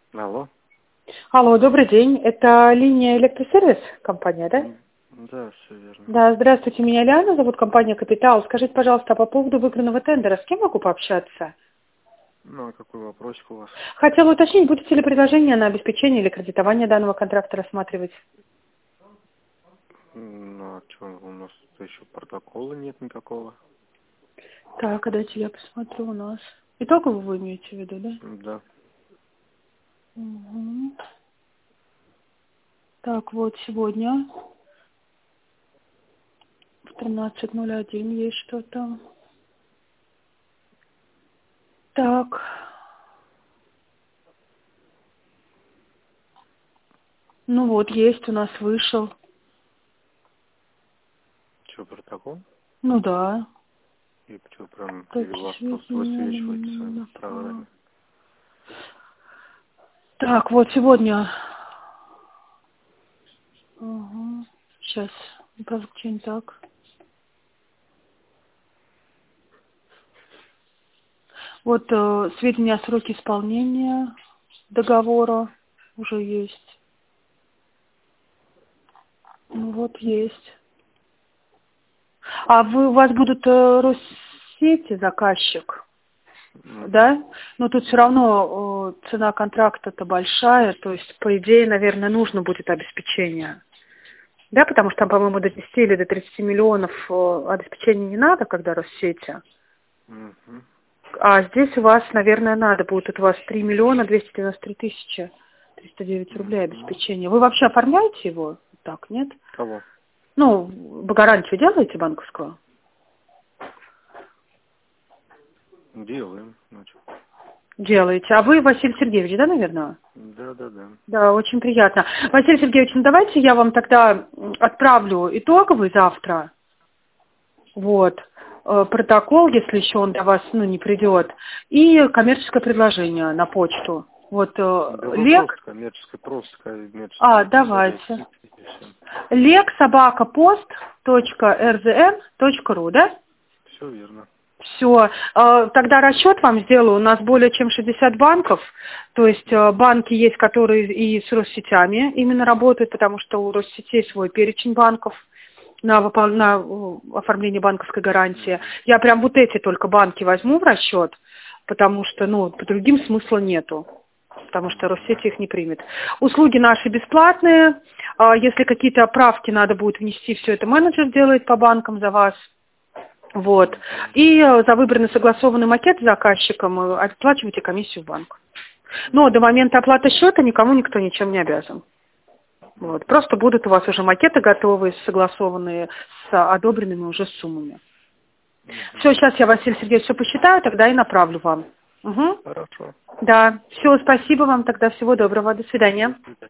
Алло. Алло, добрый день. Это линия электросервис, компания, да? Да, все верно. Да, здравствуйте, меня Лиана зовут, компания «Капитал». Скажите, пожалуйста, по поводу выигранного тендера, с кем могу пообщаться? Ну, а какой вопросик у вас? Хотела уточнить, будете ли предложение на обеспечение или кредитование данного контракта рассматривать? Ну, а что, у нас еще протокола нет никакого. Так, а дайте я посмотрю у нас. Итоговый вы имеете в виду, да? Да. Угу. Так, вот сегодня в 13:01 есть что-то. Так, ну вот, есть у нас, вышел. Что, протокол? Ну да. И что, прям, Так, или у вас просто высвечивается сведения в программе? Так, вот сегодня. Ага. Сейчас. Блокчейн так. Вот сведения о сроке исполнения договора уже есть. Ну вот есть. А у вас будут Россети заказчик, да? Но тут все равно цена контракта-то большая, то есть, по идее, наверное, нужно будет обеспечение. Да, потому что там, по-моему, до 10 или до 30 миллионов обеспечения не надо, когда Россети. Угу. А здесь у вас, наверное, надо будет, у вас 3 293 309 рублей Угу. обеспечения. Вы вообще оформляете его? Так, нет? Кого? Ну, гарантию делаете банковскую? Делаем, значит. Делаете. А вы Василий Сергеевич, да, наверное? Да. Да, очень приятно. Василий Сергеевич, ну давайте я вам тогда отправлю итоговый завтра. Вот. Протокол, если еще он до вас не придет. И коммерческое предложение на почту. Вот Да вы Лек. просто коммерческое предложение Давайте. скиньте и все. lek@post.rzn.ru, да? Все верно. Все. Тогда расчет вам сделаю. У нас более чем 60 банков. То есть банки есть, которые и с Россетями именно работают, потому что у Россетей свой перечень банков на оформление банковской гарантии. Я прям вот эти только банки возьму в расчет, потому что, по другим смысла нету. Потому что Россети их не примет. Услуги наши бесплатные. Если какие-то правки надо будет внести, все это менеджер делает по банкам за вас. Вот. И за выбранный согласованный макет с заказчиком оплачиваете комиссию в банк. Но до момента оплаты счета никому никто ничем не обязан. Вот. Просто будут у вас уже макеты готовые, согласованные с одобренными уже суммами. Все, сейчас я, Василий Сергеевич, все посчитаю, тогда и направлю вам. Угу. Хорошо. Да. Все, спасибо вам тогда. Всего доброго. До свидания. До свидания.